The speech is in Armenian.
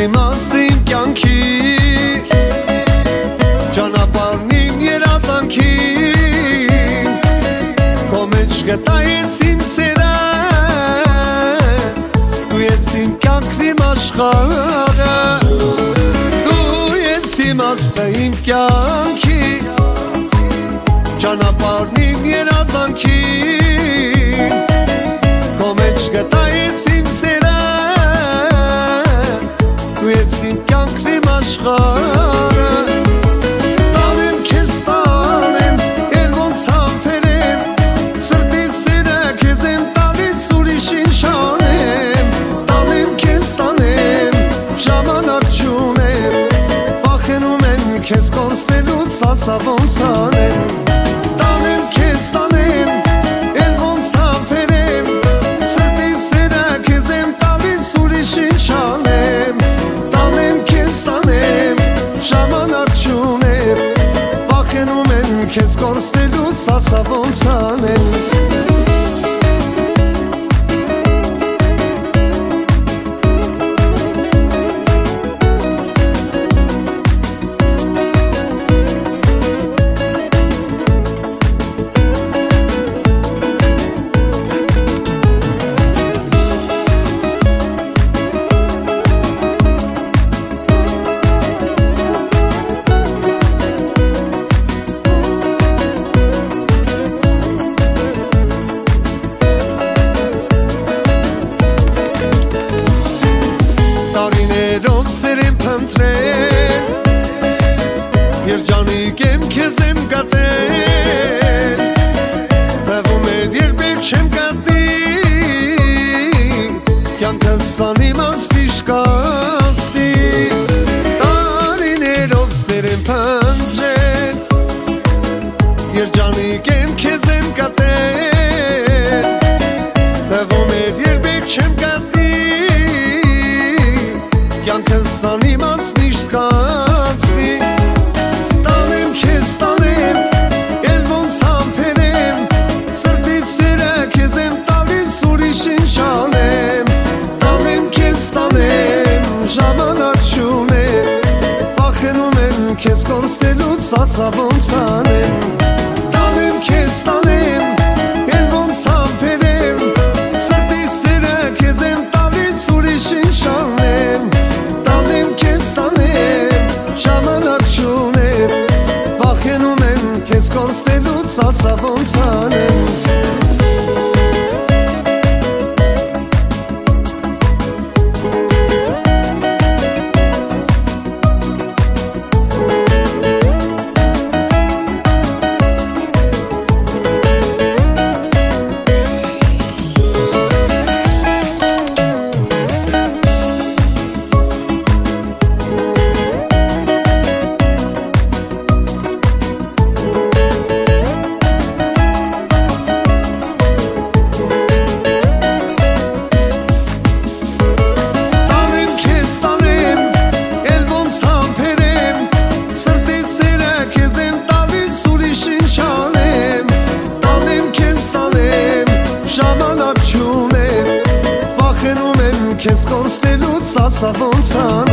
իմաստը իմ կյանքի ճանապարհն իմ երազանքին քո մեջ գտա ես իմ սերը դու ես իմ կյանքն իմ աշխարհը դու ես իմաստը իմ կյանքի ճանապարհն իմ երազանքին քո մեջ գտա ես իմ սերը դու ես իմ կյանքն իմ աշխարհը տանեմ քեզ տանեմ էլ ոնց համբերեմ սրտից սերը քեզ եմ տալիս ուրիշին շանեմ տանեմ քեզ տանեմ ժամանակ չունեմ վախենում եմ քեզ կորցնելուց ասա ոնց անեմ տանեմ քեզ տանեմ էլ ոնց համբերեմ սրտից սերը քեզ եմ տալիս ուրիշին շանեմ ժամանակ չունեմ վախենում եմ քեզ կորցնելուց ասա ոնց անեմ տարիներով սեր եմ փնտրել երջանիկ եմ քեզ եմ գտել թվում էր երբեք չեմ գտնի կյանքս անիմաստ իշկացնի տարիներով սեր եմ փնտրել երջանիկ եմ քեզ եմ գտել թվում էր երբեք չեմ գտնի կյանքս անիմաց միշտ կացնի տանեմ քեզ տանեմ էլ ոնց համբերեմ սրտից սերը քեզ եմ տալիս ուրիշին շանեմ տանեմ քեզ տանեմ ժամանակ չունեմ վախենում եմ քեզ կորցնելուց ասա ոնց անեմ տանեմ քեզ տանեմ էլ ոնց համբերեմ սրտից սերը քեզ եմ տալիս ուրիշին շանեմ ժամանակ չունեմ վախենում եմ քեզ կորցնելուց ասա ոնց անեմ քեզ կորցնելուց ասա ոնց